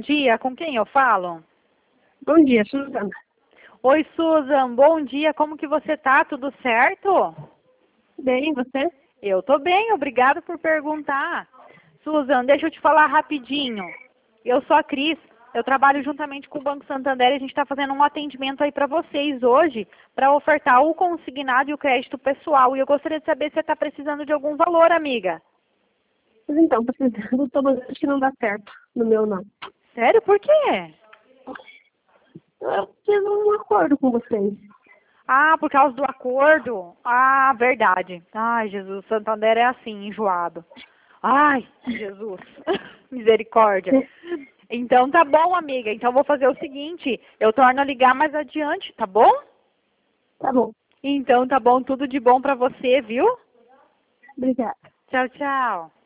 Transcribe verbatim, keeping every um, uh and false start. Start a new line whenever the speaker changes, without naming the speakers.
dia, com quem eu falo?
Bom dia, Suzana.
Oi, Susan, bom dia, como que você tá? Tudo certo?
Bem, você?
Eu tô bem, obrigada por perguntar. Susan, deixa eu te falar rapidinho. Eu sou a Cris, eu trabalho juntamente com o Banco Santander e a gente está fazendo um atendimento aí para vocês hoje para ofertar o consignado e o crédito pessoal. E eu gostaria de saber se você está precisando de algum valor, amiga.
Mas então, precisando, tô mas acho que não dá certo no meu não.
Sério? Por quê?
Eu fiz um acordo com vocês.
Ah, por causa do acordo? Ah, verdade. Ai, Jesus, Santander é assim, enjoado. Ai, Jesus, misericórdia. Então tá bom, amiga. Então vou fazer o seguinte, eu torno a ligar mais adiante, tá bom?
Tá bom.
Então tá bom, tudo de bom pra você, viu?
Obrigada.
Tchau, tchau.